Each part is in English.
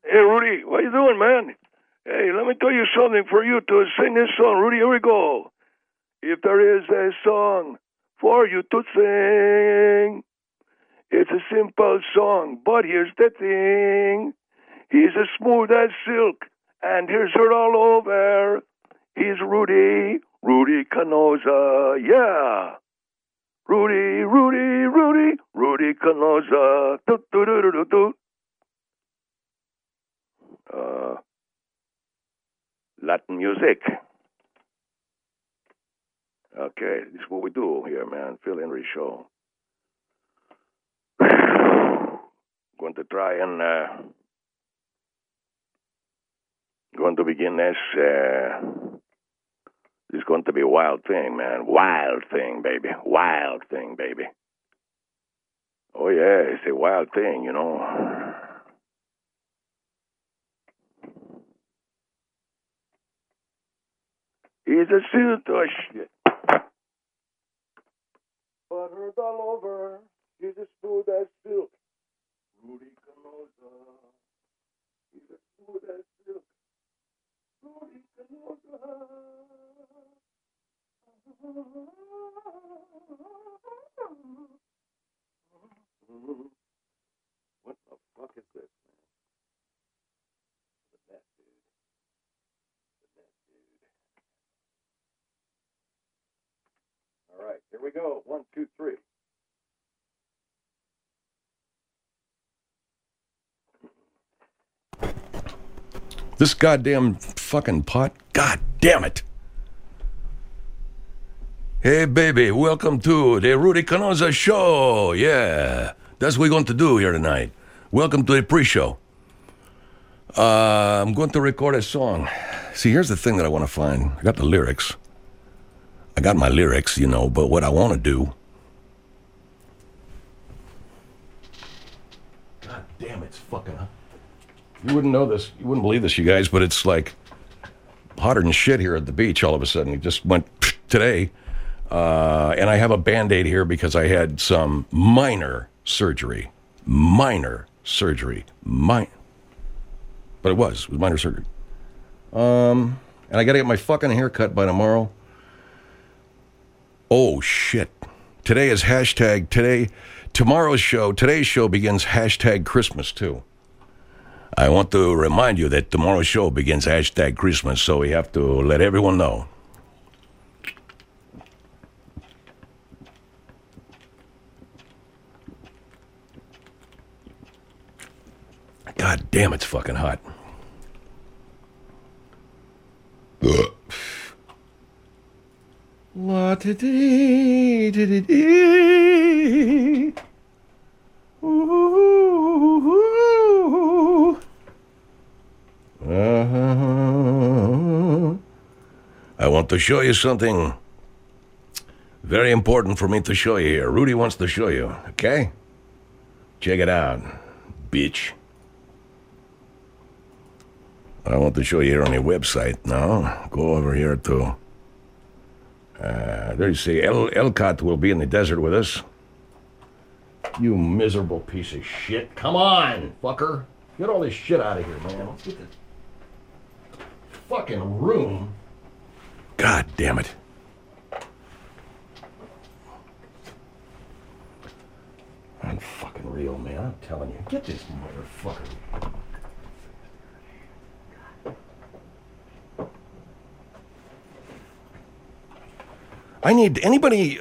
Hey, Rudy, what you doing, man? Hey, let me tell you something for you to sing this song. Rudy, here we go. If there is a song for you to sing, it's a simple song, but here's the thing. He's as smooth as silk, and here's her all over. He's Rudy Canosa, yeah. Rudy Canosa. Do. Latin music. Okay, this is what we do here, man. Phil Henry Show. Going to try and going to begin this. This is going to be a wild thing, man. Wild thing, baby. Wild thing, baby. Oh yeah, it's a wild thing, you know. He's a suit of shit. But her all over. He's as smooth as silk. Rudy Canosa. He's as smooth as silk. Rudy Canosa. What the fuck is this, man? The net, dude. All right, here we go. 1, 2, 3. This goddamn fucking pot. God damn it. Hey, baby, welcome to the Rudy Canosa Show. Yeah, that's what we're going to do here tonight. Welcome to the pre-show. I'm going to record a song. See, here's the thing that I want to find. I got the lyrics. I got my lyrics, you know, but what I want to do... God damn, it's fucking... You wouldn't know this. You wouldn't believe this, you guys, but it's like hotter than shit here at the beach all of a sudden. It just went today. And I have a Band-Aid here because I had some minor surgery. But it was minor surgery. And I got to get my fucking hair cut by tomorrow. Oh, shit. Today is hashtag today. Today's show begins hashtag Christmas, too. I want to remind you that tomorrow's show begins hashtag Christmas, so we have to let everyone know. God damn, it's fucking hot. I want to show you something very important for me to show you here. Rudy wants to show you, okay? Check it out, bitch. I want to show you here on your website now. Go over here to... there you see, Elcott will be in the desert with us. You miserable piece of shit. Come on, fucker. Get all this shit out of here, man. Let's get this fucking room. God damn it. I'm fucking real, man. I'm telling you. Get this motherfucker. I need anybody,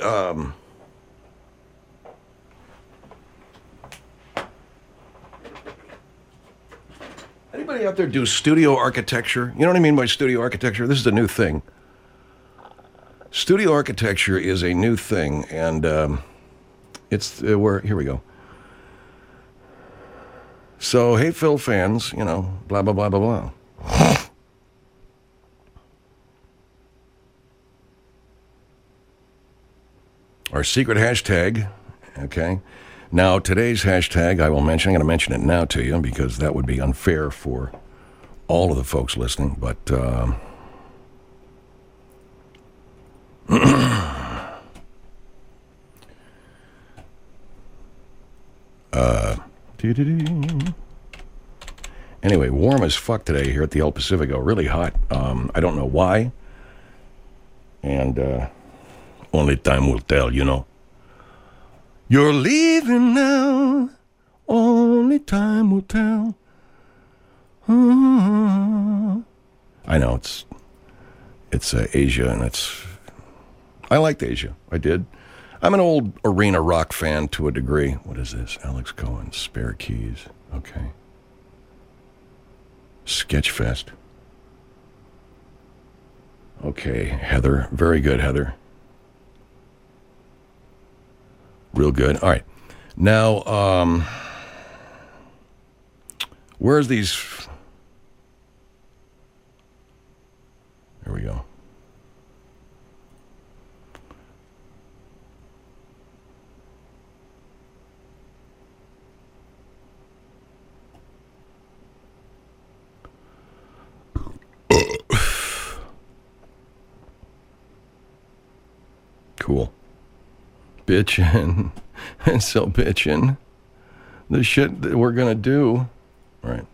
anybody out there do studio architecture? You know what I mean by studio architecture? This is a new thing. Studio architecture is a new thing, and it's where, here we go. So, hey, Phil fans, you know, blah, blah, blah, blah, blah. Our secret hashtag, okay? Now, today's hashtag, I'm going to mention it now to you because that would be unfair for all of the folks listening, but Anyway, warm as fuck today here at the El Pacifico. Really hot. I don't know why. And only time will tell, you know. You're leaving now. Only time will tell. I know it's Asia, and I liked Asia. I did. I'm an old arena rock fan to a degree. What is this? Alex Cohen, Spare Keys. Okay. Sketchfest. Okay, Heather. Very good, Heather. Real good. All right. Now, where's these? Here we go. Cool. Bitchin'. And so bitchin'. The shit that we're gonna do. All right.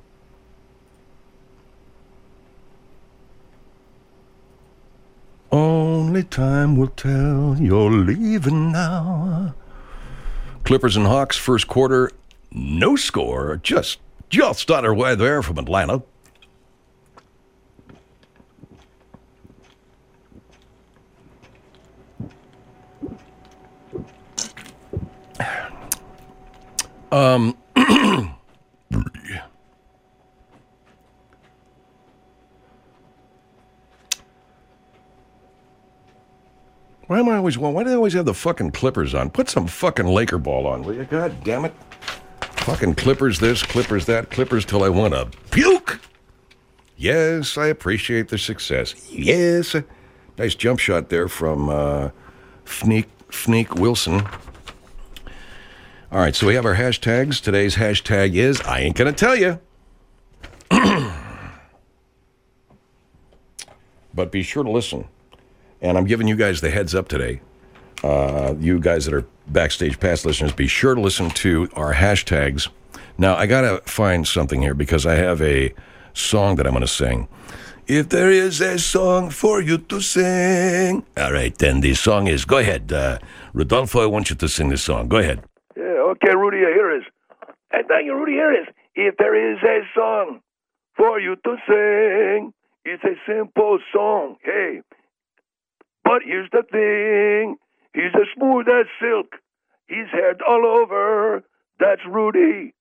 Only time will tell. You're leaving now. Clippers and Hawks first quarter. No score. Just underway there from Atlanta. Why do they always have the fucking Clippers on? Put some fucking Laker ball on, will you? God damn it. Fucking Clippers this, Clippers that, Clippers till I want to puke. Yes, I appreciate the success. Yes. Nice jump shot there from Fneek Wilson. All right, so we have our hashtags. Today's hashtag is, I ain't gonna tell you. But be sure to listen. And I'm giving you guys the heads up today. You guys that are Backstage Pass listeners, be sure to listen to our hashtags. Now, I gotta find something here because I have a song that I'm gonna sing. If there is a song for you to sing. All right, then the song is, go ahead. Rodolfo, I want you to sing this song. Go ahead. Yeah, okay, Rudy, here it is. And thank you, Rudy, here it is. If there is a song for you to sing, it's a simple song, hey. But here's the thing, he's as smooth as silk. He's heard all over. That's Rudy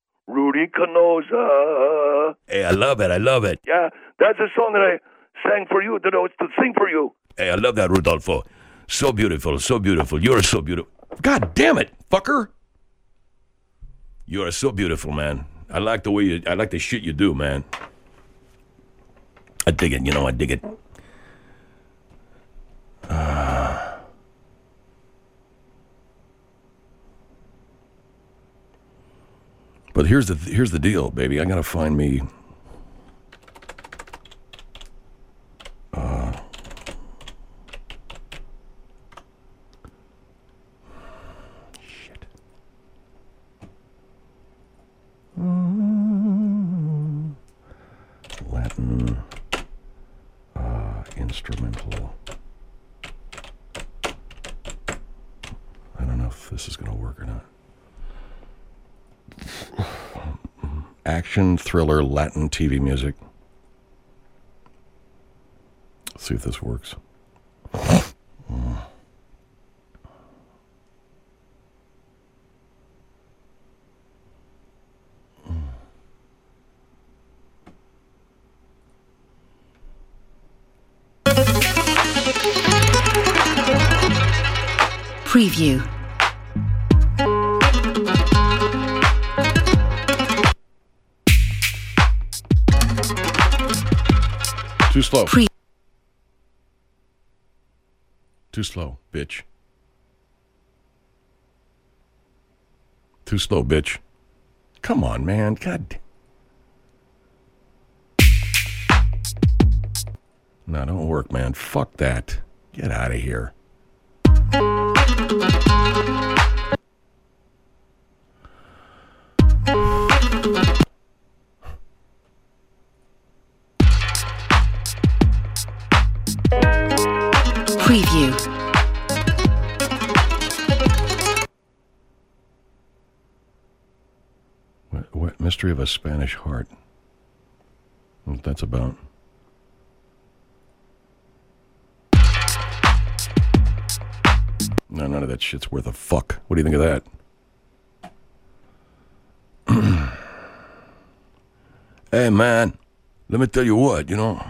Canosa. Hey, I love it. Yeah, that's a song that I sang for you, that I was to sing for you. Hey, I love that, Rodolfo. So beautiful. You're so beautiful. God damn it, fucker. You are so beautiful, man. I like the shit you do, man. I dig it, I dig it. But here's the deal, baby. I gotta find me. Shit. Latin instrumental. I don't know if this is gonna work or not. Action, thriller, Latin TV music. Let's see if this works. Preview. Too slow. Too slow, bitch. Too slow, bitch. Come on, man. God. No, don't work, man. Fuck that. Get out of here. Preview. What Mystery of a Spanish Heart? What that's about? No, none of that shit's worth a fuck. What do you think of that? Hey, man, let me tell you what, you know.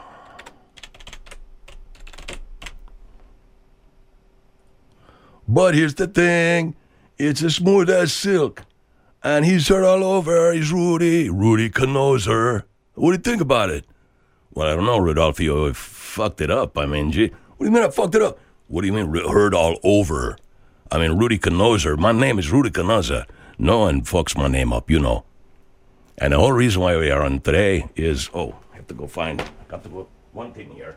But here's the thing. It's as smooth as silk. And he's heard all over. He's Rudy Canoser. What do you think about it? Well, I don't know, Rodolfo. I fucked it up. I mean, gee. What do you mean I fucked it up? What do you mean heard all over? I mean, Rudy Canoser. My name is Rudy Canosa. No one fucks my name up, you know. And the whole reason why we are on today is, I have to go got to go one thing here.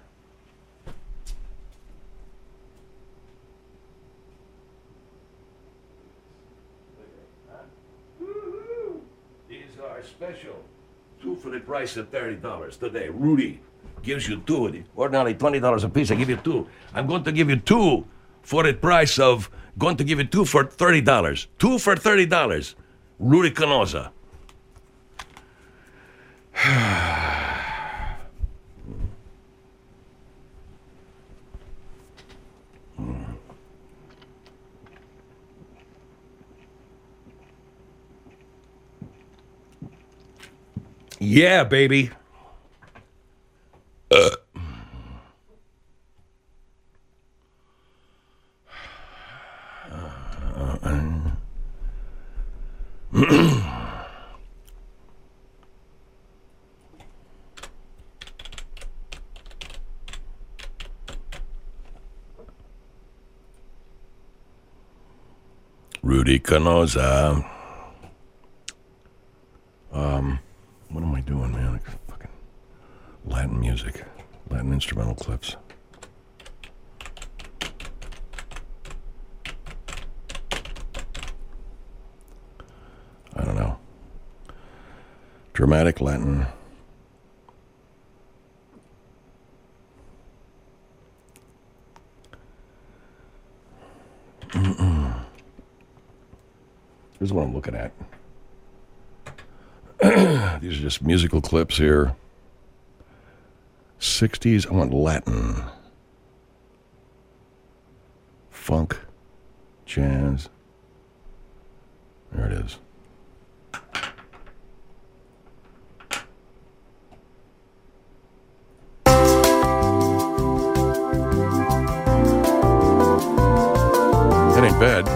These are special. 2 for the price of $30 today. Rudy gives you 2. Ordinarily $20 a piece. I give you 2. I'm going to give you 2 for the price of, going to give you 2 for $30. 2 for $30. Rudy Canosa. Yeah, baby. Rudy Canosa. What am I doing, man? Fucking Latin music, Latin instrumental clips. I don't know. Dramatic Latin. Here's what I'm looking at. These are just musical clips here. 60s, I want Latin. Funk, jazz. There it is. That ain't bad.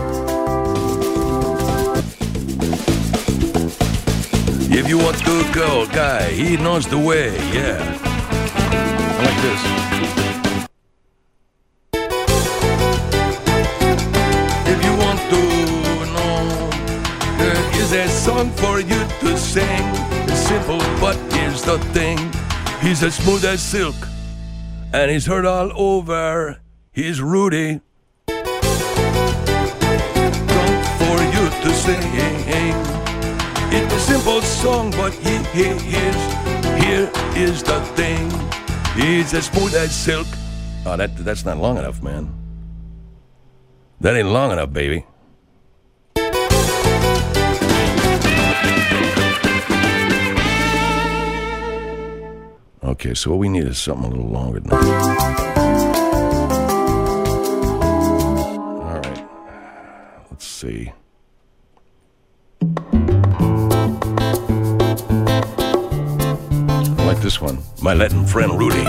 If you want to go, guy, he knows the way, yeah. I like this. If you want to know, there is a song for you to sing. It's simple, but here's the thing. He's as smooth as silk, and he's heard all over. He's Rudy. Song for you to sing. It's a simple song, but here is the thing. He's as smooth as silk. Oh, that's not long enough, man. That ain't long enough, baby. Okay, so what we need is something a little longer than that. All right. Let's see. I like this one. My Latin friend Rudy.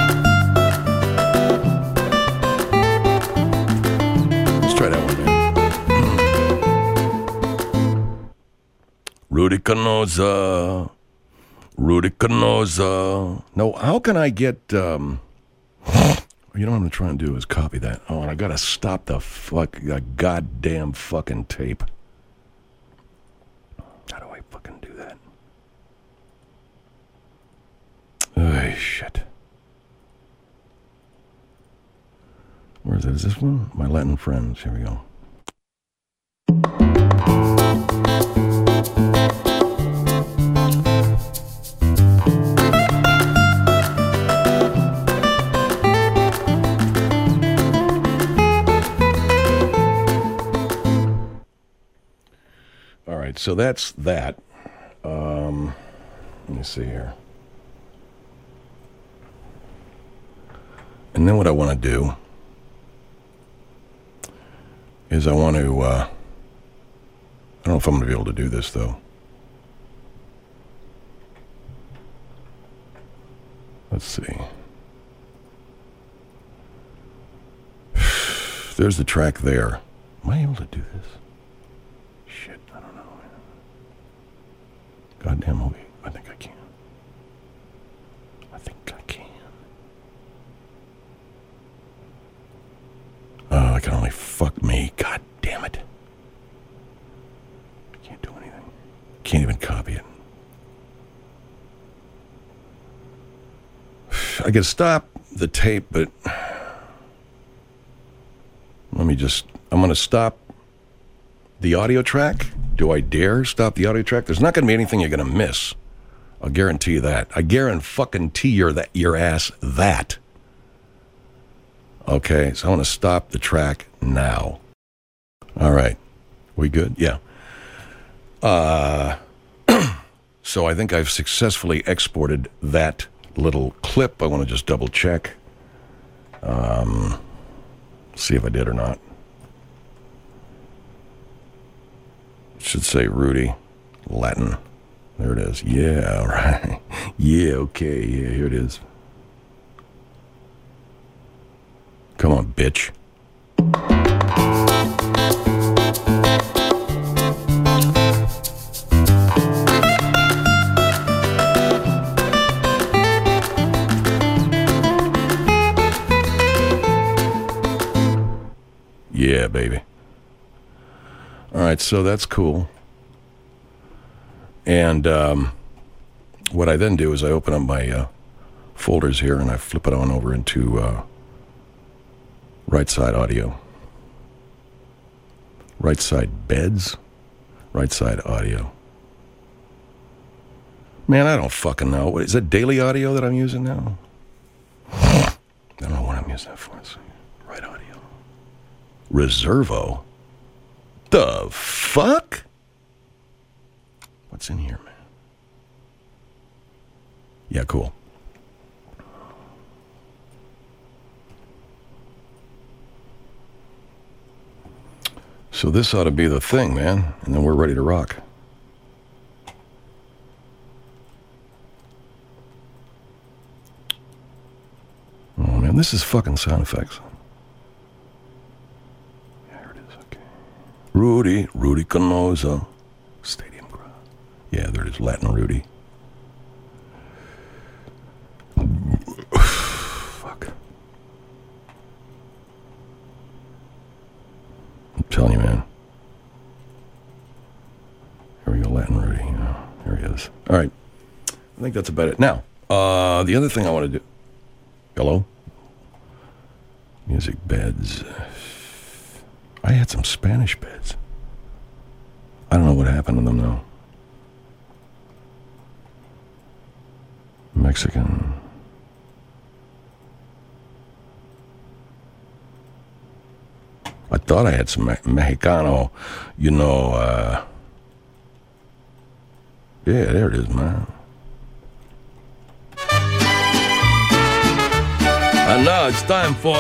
Let's try that one, man. Rudy Canosa. Rudy Canosa. No, how can I get, you know what I'm trying to do is copy that. Oh, and I gotta stop the goddamn fucking tape. How do I fucking do that? Oh, shit. Where is it? Is this one? My Latin friends. Here we go. so that's that. Let me see here. And then what I want to do is I want to, I don't know if I'm going to be able to do this, though. Let's see. There's the track there. Am I able to do this? Shit, I don't know. Goddamn movie. I think I can. I think I can. Oh, I can only fuck me. God damn it. I can't do anything. Can't even copy it. I can stop the tape, but let me just, I'm going to stop the audio track. Do I dare stop the audio track? There's not going to be anything you're going to miss. I'll guarantee you that. I guarantee your ass that. Okay, so I want to stop the track now. All right. We good? Yeah. So I think I've successfully exported that little clip. I want to just double check. See if I did or not. It should say Rudy Latin. There it is. Yeah, all right. Yeah, okay. Yeah, here it is. Come on, bitch. Yeah, baby. All right, so that's cool. And what I then do is I open up my folders here and I flip it on over into right side audio. Right side beds. Right side audio. Man, I don't fucking know. What, is that daily audio that I'm using now? I don't know what I'm using that for. Let's see. Right audio. Reservo? The fuck? What's in here, man? Yeah, cool. So this ought to be the thing, man. And then we're ready to rock. Oh, man, this is fucking sound effects. Here it is, okay. Rudy Canosa. Stadium crowd. Yeah, there it is, Latin Rudy. Fuck. I'm telling you, man. Here we go, Latin Rudy. Oh, here he is. All right. I think that's about it. Now, the other thing I want to do. Hello? Music beds. I had some Spanish beds. I don't know what happened to them, though. Mexican. I thought I had some Mexicano, you know, yeah, there it is, man. And now it's time for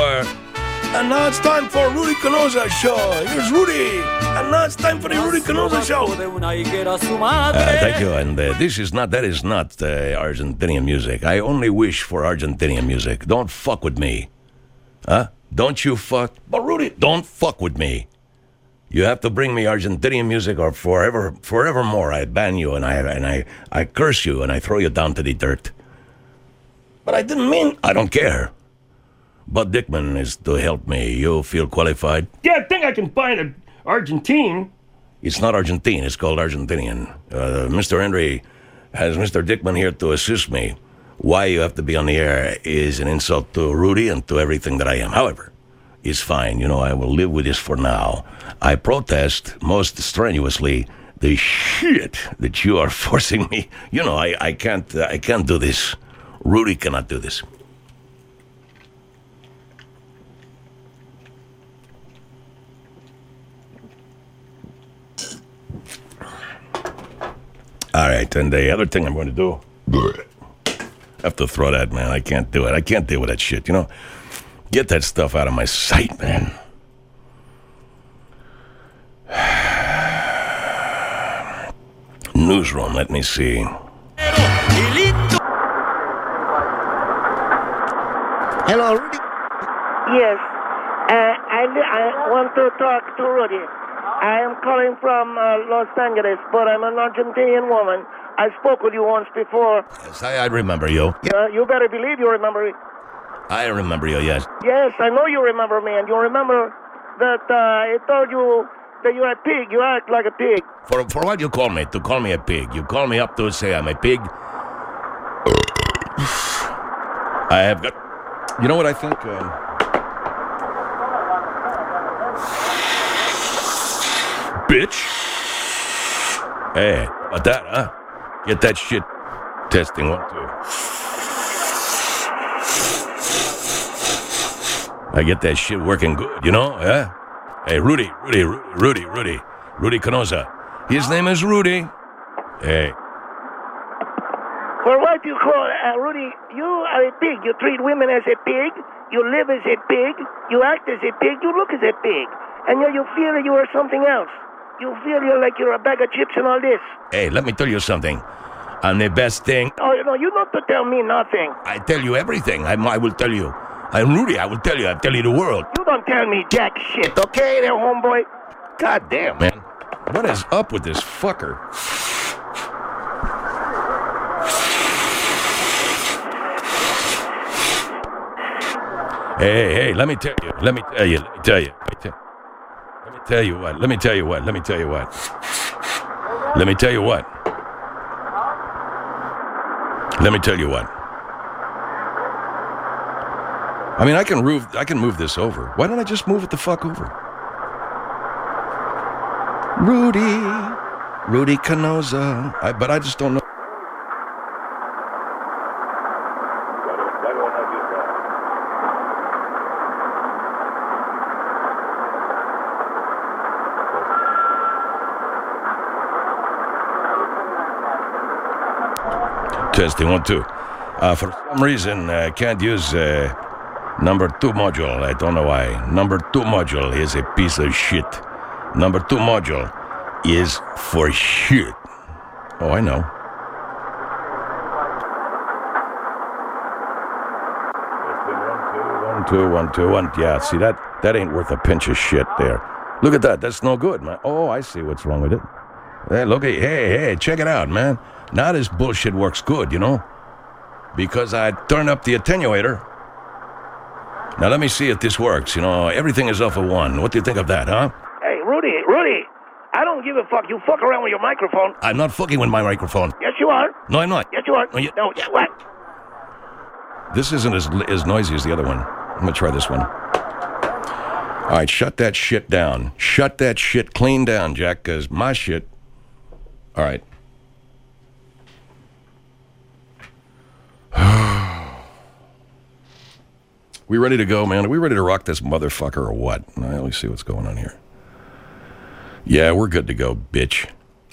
Rudy Canosa Show. Here's Rudy. And now it's time for the Rudy Canosa Show. Thank you. And that is not Argentinian music. I only wish for Argentinian music. Don't fuck with me. Huh? Don't you fuck. But Rudy, don't fuck with me. You have to bring me Argentinian music or forevermore I ban you and I curse you and I throw you down to the dirt. But I didn't mean, I don't care. Bud Dickman is to help me. You feel qualified? Yeah, I think I can find an Argentine. It's not Argentine. It's called Argentinian. Mr. Henry has Mr. Dickman here to assist me. Why you have to be on the air is an insult to Rudy and to everything that I am. However, it's fine. You know, I will live with this for now. I protest most strenuously the shit that you are forcing me. You know, I can't do this. Rudy cannot do this. All right, and the other thing I'm going to do, I have to throw that, man. I can't do it. I can't deal with that shit, you know? Get that stuff out of my sight, man. Newsroom, let me see. Hello, Rudy. Yes. I want to talk to Rudy. I am calling from Los Angeles, but I'm an Argentinian woman. I spoke with you once before. Yes, I remember you. You better believe you remember me. I remember you, yes. Yes, I know you remember me, and you remember that I told you that you're a pig. You act like a pig. For what you call me? To call me a pig? You call me up to say I'm a pig? I have got... You know what I think? Bitch. Hey, about that, huh? Get that shit. Testing 1, 2. I get that shit working good, you know? Yeah? Hey, Rudy Canosa. His name is Rudy. Hey. For what you call Rudy, you are a pig. You treat women as a pig. You live as a pig. You act as a pig. You look as a pig. And yet you feel that you are something else. You feel you're a bag of chips and all this. Hey, let me tell you something. I'm the best thing. Oh, no, you don't have to tell me nothing. I tell you everything. I will tell you. I'm Rudy. I will tell you. I'll tell you the world. You don't tell me jack shit, okay, there, homeboy? God damn, man. What is up with this fucker? Hey, let me tell you what. Let me tell you what. I mean, I can move this over. Why don't I just move it the fuck over? Rudy Canosa. But I just don't know. Why don't I do that? Testing 1, 2. For some reason, I can't use number 2 module. I don't know why. Number 2 module is a piece of shit. Number 2 module is for shit. Oh, I know. One, two. Yeah, see, that ain't worth a pinch of shit there. Look at that. That's no good, man. Oh, I see what's wrong with it. Hey, look at, hey, check it out, man. Now this bullshit works good, you know? Because I turned up the attenuator. Now let me see if this works. You know, everything is off of 1. What do you think of that, huh? Hey, Rudy, I don't give a fuck. You fuck around with your microphone. I'm not fucking with my microphone. Yes, you are. No, I'm not. Yes, you are. No, what? This isn't as noisy as the other one. I'm going to try this one. All right, shut that shit down. Shut that shit clean down, Jack, because my shit... All right. We ready to go, man? Are we ready to rock this motherfucker or what? Let me see what's going on here. Yeah, we're good to go, bitch.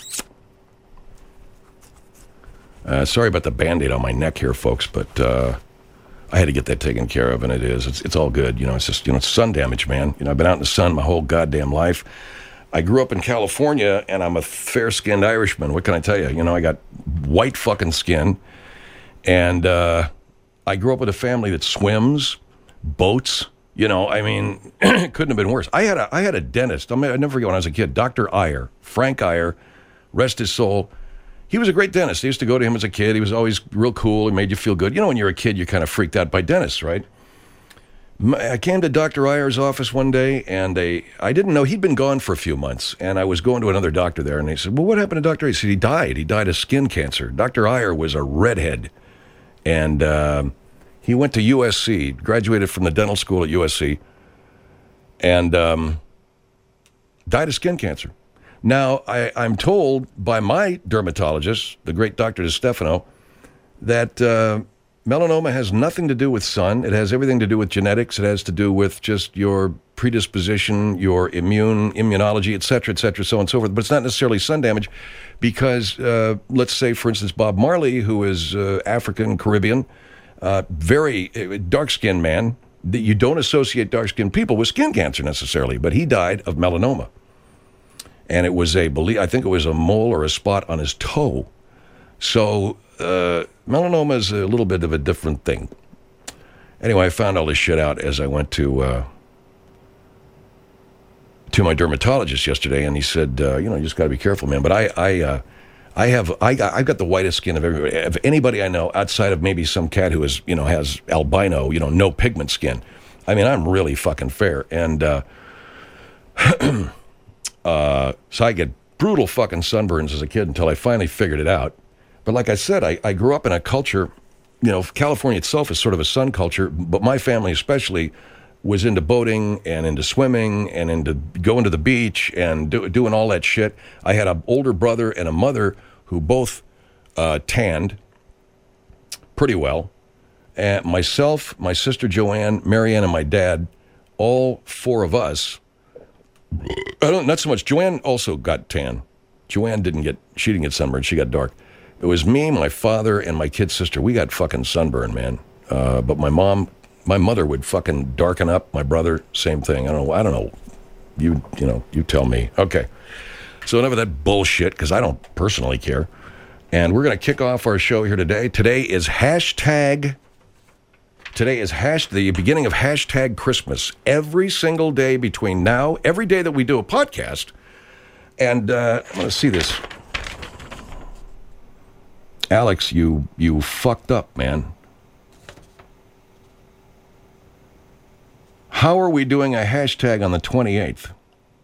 Sorry about the Band-Aid on my neck here, folks, but I had to get that taken care of, and it is. It's all good. You know, it's just, it's sun damage, man. You know, I've been out in the sun my whole goddamn life. I grew up in California, and I'm a fair-skinned Irishman. What can I tell you? You know, I got white fucking skin, and I grew up with a family that swims, boats. You know, I mean, it couldn't have been worse. I had a dentist. I never forget when I was a kid, Dr. Iyer, Frank Iyer, rest his soul. He was a great dentist. I used to go to him as a kid. He was always real cool. He made you feel good. You know, when you're a kid, you're kind of freaked out by dentists, right? I came to Dr. Iyer's office one day, and I didn't know. He'd been gone for a few months, and I was going to another doctor there, and he said, well, what happened to Dr. Iyer? He said, he died. He died of skin cancer. Dr. Iyer was a redhead, and he went to USC, graduated from the dental school at USC, and died of skin cancer. Now, I'm told by my dermatologist, the great Dr. DeStefano, that melanoma has nothing to do with sun. It has everything to do with genetics. It has to do with just your predisposition, your immunology, et cetera, so on and so forth. But it's not necessarily sun damage because, let's say, for instance, Bob Marley, who is African, Caribbean, very dark-skinned man. You don't associate dark-skinned people with skin cancer necessarily, but he died of melanoma. And it was I think it was a mole or a spot on his toe. So melanoma is a little bit of a different thing. Anyway, I found all this shit out as I went to my dermatologist yesterday, and he said, you just got to be careful, man. But I've got the whitest skin of anybody I know, outside of maybe some cat who is, has albino, no pigment skin. I mean, I'm really fucking fair, and so I get brutal fucking sunburns as a kid until I finally figured it out. But like I said, I grew up in a culture. California itself is sort of a sun culture, but my family especially was into boating and into swimming and into going to the beach and doing all that shit. I had an older brother and a mother who both tanned pretty well. And myself, my sister Joanne, Marianne, and my dad, all four of us, not so much. Joanne also got tan. Joanne didn't get sunburned. She got dark. It was me, my father, and my kid sister. We got fucking sunburn, man. But my mother would fucking darken up. My brother, same thing. I don't know. You tell me. Okay. So enough of that bullshit, because I don't personally care. And we're going to kick off our show here today. Today is the beginning of hashtag Christmas. Every single day between now, every day that we do a podcast. And I'm going to see this. Alex, you fucked up, man. How are we doing a hashtag on the 28th?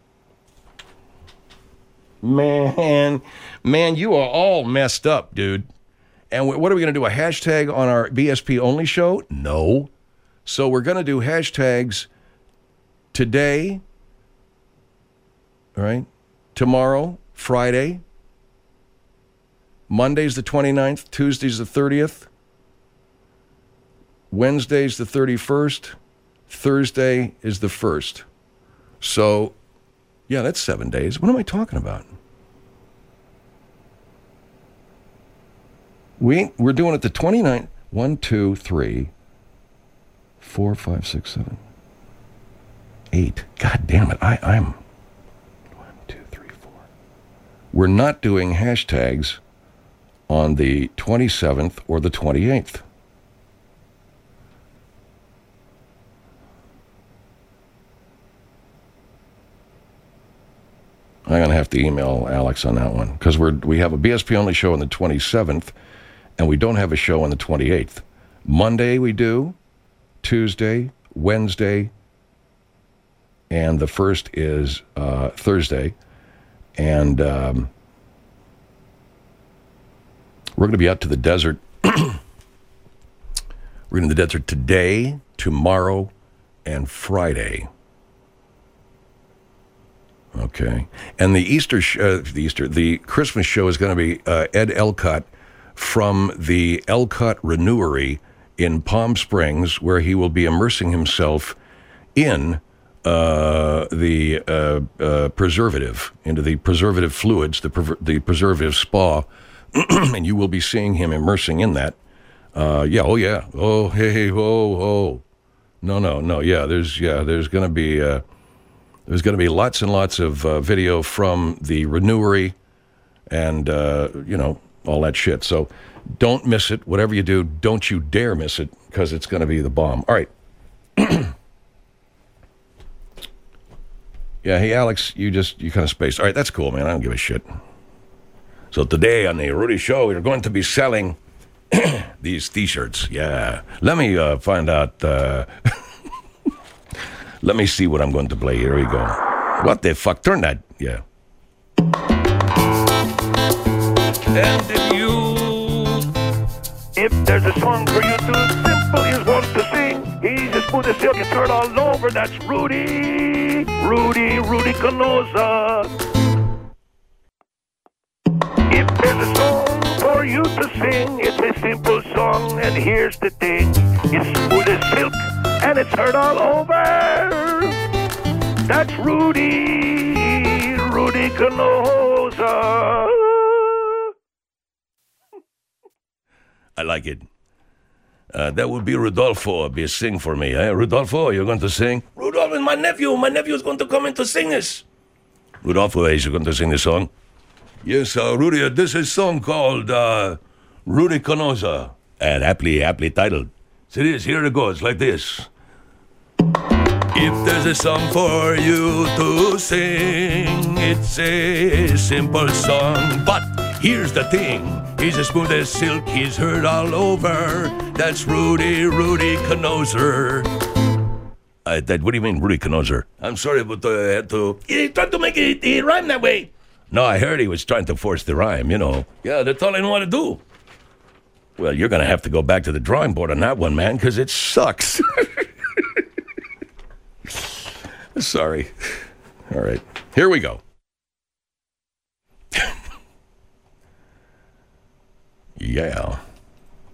Man, you are all messed up, dude. And what are we going to do, a hashtag on our BSP only show? No. So we're going to do hashtags today, all right, tomorrow, Friday, Monday's the 29th, Tuesday's the 30th, Wednesday's the 31st, Thursday is the 1st. So, yeah, that's 7 days. What am I talking about? We're doing it the 29th. 1, 2, 3, 4, 5, 6, 7, 8. God damn it. I'm 1, 2, 3, 4. We're not doing hashtags on the 27th or the 28th. I'm going to have to email Alex on that one, because we have a BSP only show on the 27th, and we don't have a show on the 28th. Monday we do, Tuesday, Wednesday, and the 1st is Thursday. And we're going to be out to the desert. We're in the desert today, tomorrow, and Friday. Okay. And the Christmas show is going to be Ed Elcott from the Elcott Renewery in Palm Springs, where he will be immersing himself in the preservative, into the preservative fluids, the preservative spa, and you will be seeing him immersing in that. Oh, hey, oh. No. Yeah, there's going to be... There's going to be lots and lots of video from the Renewery and, all that shit. So don't miss it. Whatever you do, don't you dare miss it, because it's going to be the bomb. All right. Yeah, hey, Alex, you kind of spaced. All right, that's cool, man. I don't give a shit. So today on the Rudy Show, we're going to be selling these T-shirts. Yeah. Let me find out... Let me see what I'm going to play. Here we go. What the fuck? Turn that. Yeah. And if there's a song for you to simple as want to sing, he's as smooth as silk and turn all over. That's Rudy Canosa. If there's a song for you to sing, it's a simple song, and here's the thing. It's smooth as silk, and it's heard all over. That's Rudy Canosa. I like it. That would be Rodolfo. Be a sing for me. Rodolfo, you're going to sing? Rodolfo is my nephew. My nephew is going to come in to sing this. Rodolfo, is you going to sing this song? Yes, Rudy, this is a song called Rudy Canosa. And aptly titled. So it is, here it goes, like this. If there's a song for you to sing, it's a simple song. But here's the thing, he's as smooth as silk, he's heard all over. That's Rudy Canoser. What do you mean, Rudy Canoser? I'm sorry, but I had to... He tried to make it rhyme that way. No, I heard he was trying to force the rhyme, you know. Yeah, that's all I know how to do. Well, you're going to have to go back to the drawing board on that one, man, because it sucks. Sorry. All right. Here we go. Yeah.